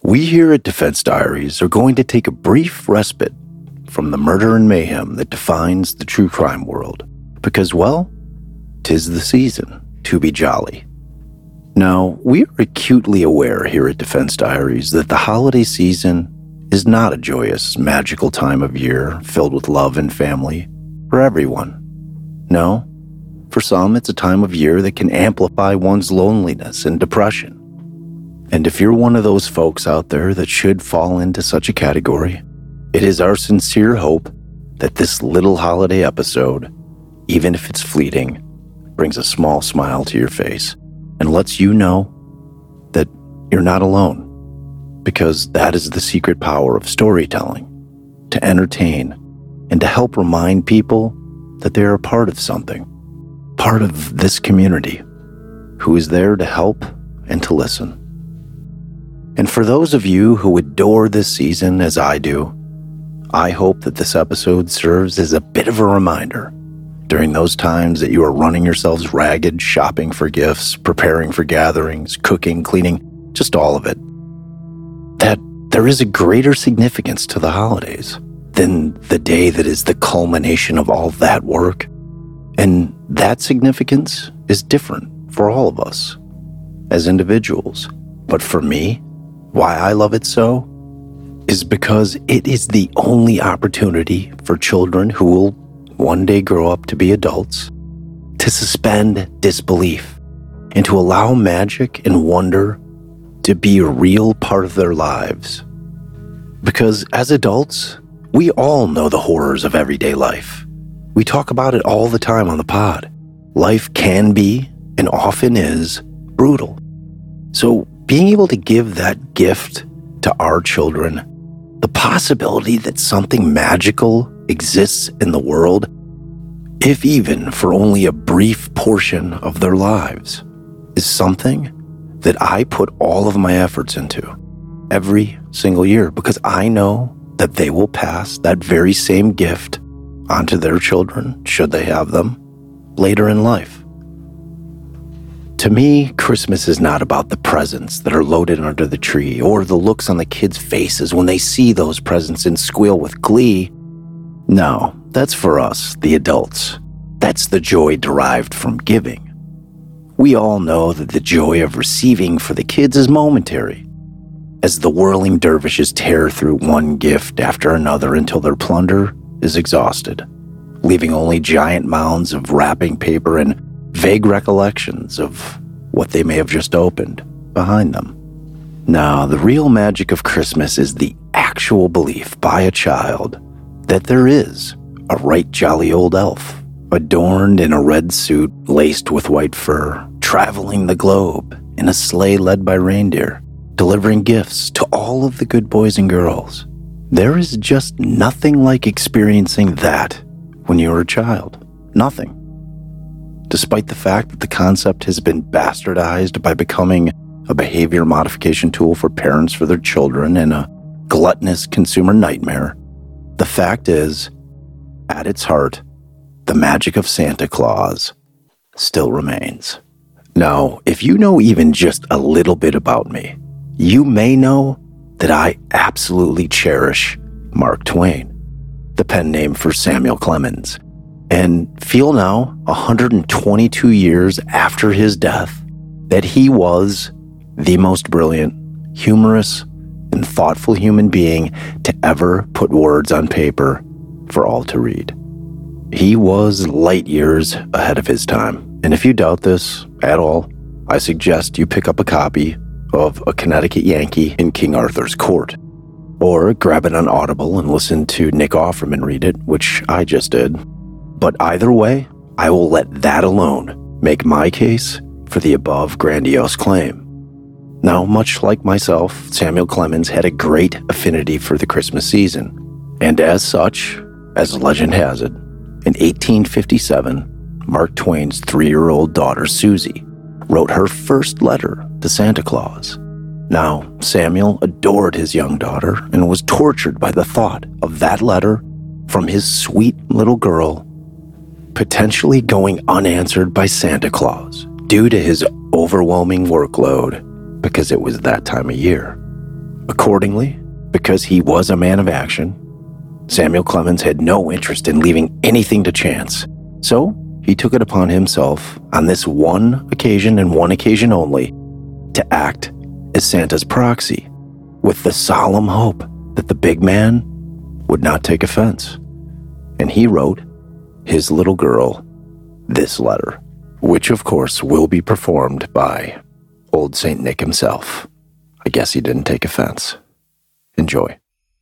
We here at Defense Diaries are going to take a brief respite from the murder and mayhem that defines the true crime world, because, well, 'tis the season to be jolly. Now, we are acutely aware here at Defense Diaries that the holiday season is not a joyous, magical time of year filled with love and family for everyone. No, for some, it's a time of year that can amplify one's loneliness and depression. And if you're one of those folks out there that should fall into such a category, it is our sincere hope that this little holiday episode, even if it's fleeting, brings a small smile to your face and lets you know that you're not alone, because that is the secret power of storytelling, to entertain and to help remind people that they're a part of something, part of this community, who is there to help and to listen. And for those of you who adore this season as I do, I hope that this episode serves as a bit of a reminder during those times that you are running yourselves ragged, shopping for gifts, preparing for gatherings, cooking, cleaning, just all of it, that there is a greater significance to the holidays than the day that is the culmination of all that work. And that significance is different for all of us as individuals. But for me, why I love it so is because it is the only opportunity for children who will one day grow up to be adults to suspend disbelief and to allow magic and wonder to be a real part of their lives. Because as adults, we all know the horrors of everyday life. We talk about it all the time on the pod. Life can be, and often is, brutal. So being able to give that gift to our children, the possibility that something magical exists in the world, if even for only a brief portion of their lives, is something that I put all of my efforts into every single year, because I know that they will pass that very same gift onto their children, should they have them, later in life. To me, Christmas is not about the presents that are loaded under the tree or the looks on the kids' faces when they see those presents and squeal with glee. No, that's for us, the adults. That's the joy derived from giving. We all know that the joy of receiving for the kids is momentary, as the whirling dervishes tear through one gift after another until their plunder is exhausted, leaving only giant mounds of wrapping paper and vague recollections of what they may have just opened behind them. Now, the real magic of Christmas is the actual belief by a child that there is a right jolly old elf, adorned in a red suit laced with white fur, traveling the globe in a sleigh led by reindeer, delivering gifts to all of the good boys and girls. There is just nothing like experiencing that when you're a child. Nothing. Despite the fact that the concept has been bastardized by becoming a behavior modification tool for parents for their children and a gluttonous consumer nightmare, the fact is, at its heart, the magic of Santa Claus still remains. Now, if you know even just a little bit about me, you may know that I absolutely cherish Mark Twain, the pen name for Samuel Clemens, and feel now, 122 years after his death, that he was the most brilliant, humorous, and thoughtful human being to ever put words on paper for all to read. He was light years ahead of his time, and if you doubt this at all, I suggest you pick up a copy of A Connecticut Yankee in King Arthur's Court, or grab it on Audible and listen to Nick Offerman read it, which I just did. But either way, I will let that alone make my case for the above grandiose claim. Now, much like myself, Samuel Clemens had a great affinity for the Christmas season, and as such, as legend has it, in 1857, Mark Twain's 3-year-old daughter Susie wrote her first letter to Santa Claus. Now, Samuel adored his young daughter and was tortured by the thought of that letter from his sweet little girl potentially going unanswered by Santa Claus due to his overwhelming workload, because it was that time of year. Accordingly, because he was a man of action, Samuel Clemens had no interest in leaving anything to chance. So he took it upon himself on this one occasion and one occasion only to act as Santa's proxy, with the solemn hope that the big man would not take offense. And he wrote his little girl this letter, which of course will be performed by old Saint Nick himself. I guess he didn't take offense. Enjoy.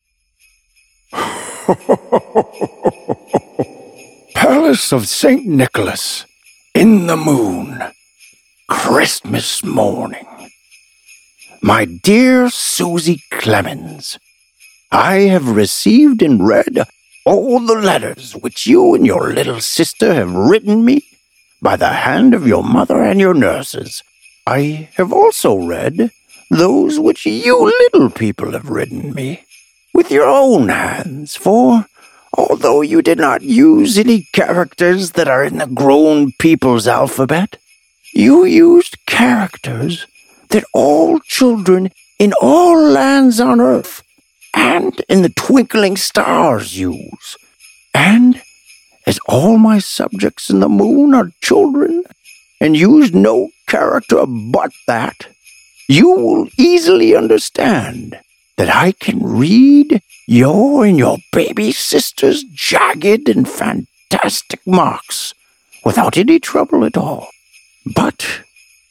Palace of St. Nicholas, in the moon, Christmas morning. My dear Susie Clemens, I have received and read all the letters which you and your little sister have written me by the hand of your mother and your nurses. I have also read those which you little people have written me with your own hands, for although you did not use any characters that are in the grown people's alphabet, you used characters that all children in all lands on earth and in the twinkling stars use. And as all my subjects in the moon are children and use no character but that, you will easily understand that I can read your and your baby sister's jagged and fantastic marks without any trouble at all. But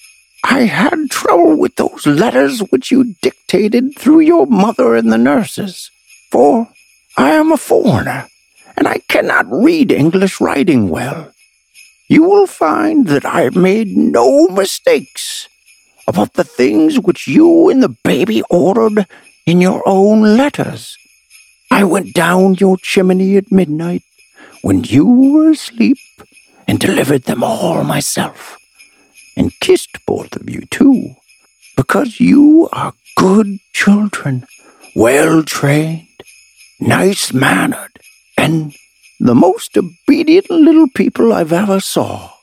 I had trouble with those letters which you dictated through your mother and the nurses, for I am a foreigner, and I cannot read English writing well. You will find that I have made no mistakes about the things which you and the baby ordered in your own letters. I went down your chimney at midnight when you were asleep and delivered them all myself, and kissed both of you too, because you are good children, well-trained, nice-mannered, and the most obedient little people I've ever saw.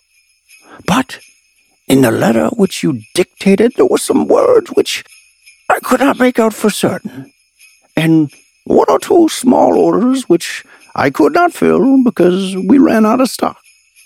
But in the letter which you dictated, there were some words which I could not make out for certain, and one or two small orders which I could not fill because we ran out of stock.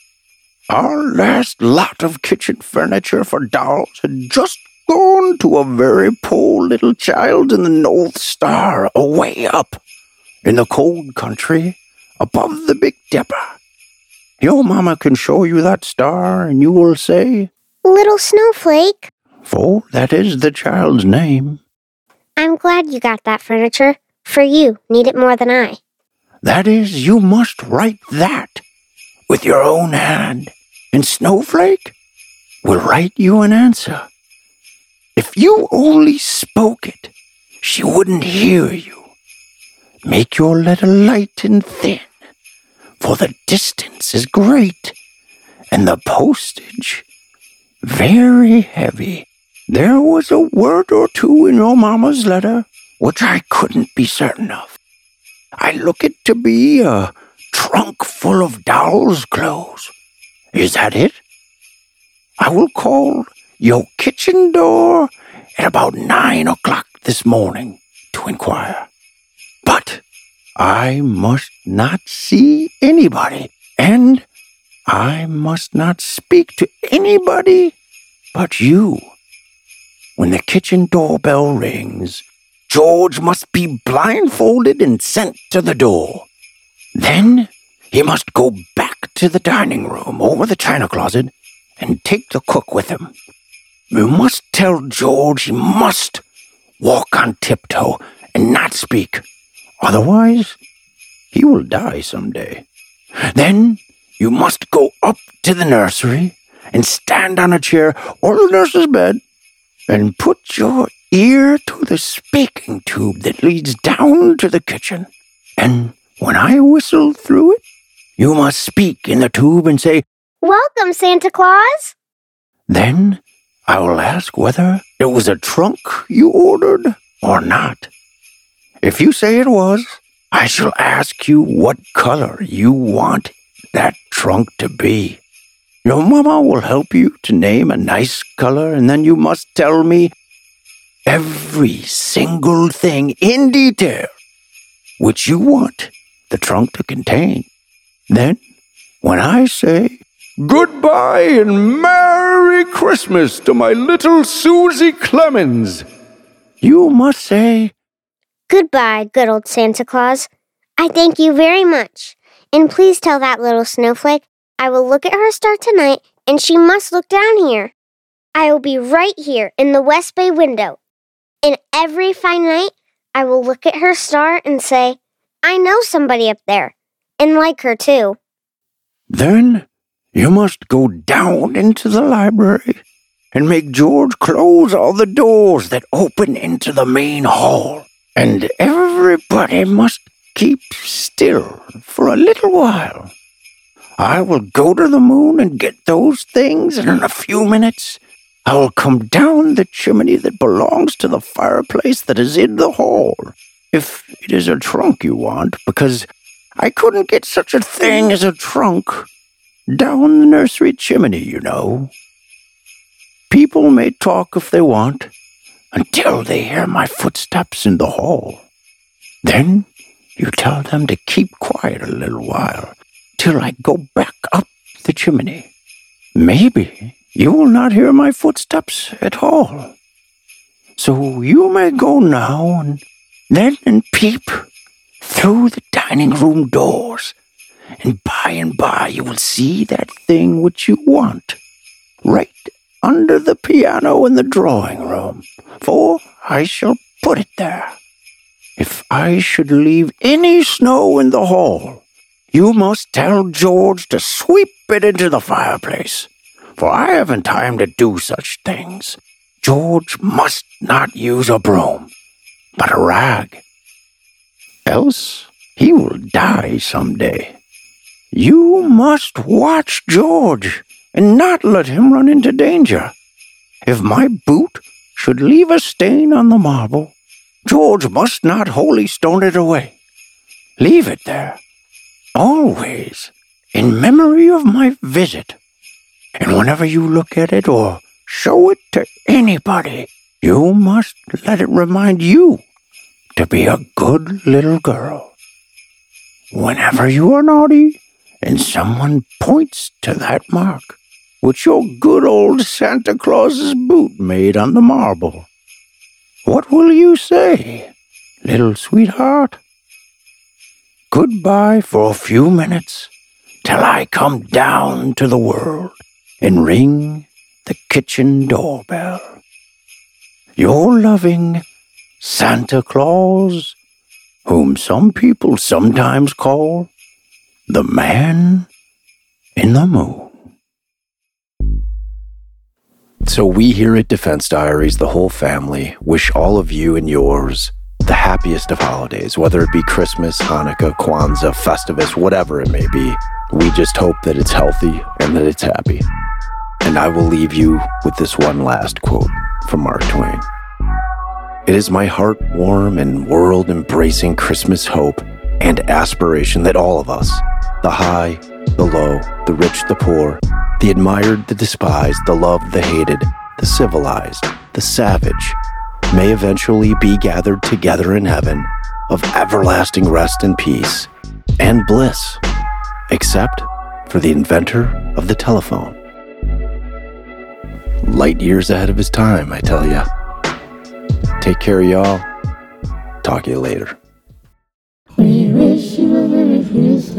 Our last lot of kitchen furniture for dolls had just gone to a very poor little child in the North Star, away up in the cold country above the Big Dipper. Your mama can show you that star, and you will say, Little Snowflake. for that is the child's name. I'm glad you got that furniture, for you need it more than I. That is, you must write that with your own hand, and Snowflake will write you an answer. If you only spoke it, she wouldn't hear you. Make your letter light and thin, for the distance is great, and the postage very heavy. There was a word or two in your mama's letter which I couldn't be certain of. I look it to be a trunk full of doll's clothes. Is that it? I will call your kitchen door at about 9 o'clock this morning to inquire. But I must not see anybody, and I must not speak to anybody but you. When the kitchen doorbell rings, George must be blindfolded and sent to the door. Then he must go back to the dining room over the china closet and take the cook with him. You must tell George he must walk on tiptoe and not speak. Otherwise, he will die someday. Then you must go up to the nursery and stand on a chair or the nurse's bed and put your ear to the speaking tube that leads down to the kitchen. And when I whistle through it, you must speak in the tube and say, Welcome, Santa Claus. Then I will ask whether it was a trunk you ordered or not. If you say it was, I shall ask you what color you want that trunk to be. Your mama will help you to name a nice color, and then you must tell me every single thing in detail which you want the trunk to contain. Then, when I say, "Goodbye and Merry Christmas to my little Susie Clemens," you must say, Goodbye, good old Santa Claus. I thank you very much. And please tell that little snowflake I will look at her star tonight, and she must look down here. I will be right here in the West Bay window. And every fine night, I will look at her star and say, I know somebody up there, and like her too. Then you must go down into the library and make George close all the doors that open into the main hall. And everybody must keep still for a little while. I will go to the moon and get those things, and in a few minutes I will come down the chimney that belongs to the fireplace that is in the hall, if it is a trunk you want, because I couldn't get such a thing as a trunk down the nursery chimney, you know. People may talk if they want, until they hear my footsteps in the hall. Then you tell them to keep quiet a little while, till I go back up the chimney. Maybe you will not hear my footsteps at all. So you may go now and peep through the dining room doors, and by you will see that thing which you want, right under the piano in the drawing room, for I shall put it there. If I should leave any snow in the hall, you must tell George to sweep it into the fireplace, for I haven't time to do such things. George must not use a broom, but a rag. Else he will die someday. You must watch George and not let him run into danger. If my boot should leave a stain on the marble, George must not wholly stone it away. Leave it there, always, in memory of my visit. And whenever you look at it or show it to anybody, you must let it remind you to be a good little girl. Whenever you are naughty and someone points to that mark which your good old Santa Claus's boot made on the marble, what will you say, little sweetheart? Goodbye for a few minutes, till I come down to the world and ring the kitchen doorbell. Your loving Santa Claus, whom some people sometimes call the Man in the Moon. So we here at Defense Diaries, the whole family, wish all of you and yours the happiest of holidays, whether it be Christmas, Hanukkah, Kwanzaa, Festivus, whatever it may be. We just hope that it's healthy and that it's happy. And I will leave you with this one last quote from Mark Twain. It is my heart-warm and world-embracing Christmas hope and aspiration that all of us, the high, the low, the rich, the poor, the admired, the despised, the loved, the hated, the civilized, the savage, may eventually be gathered together in heaven of everlasting rest and peace and bliss, except for the inventor of the telephone. Light years ahead of his time, I tell ya. Take care, y'all. Talk to you later. We wish you a Merry Christmas.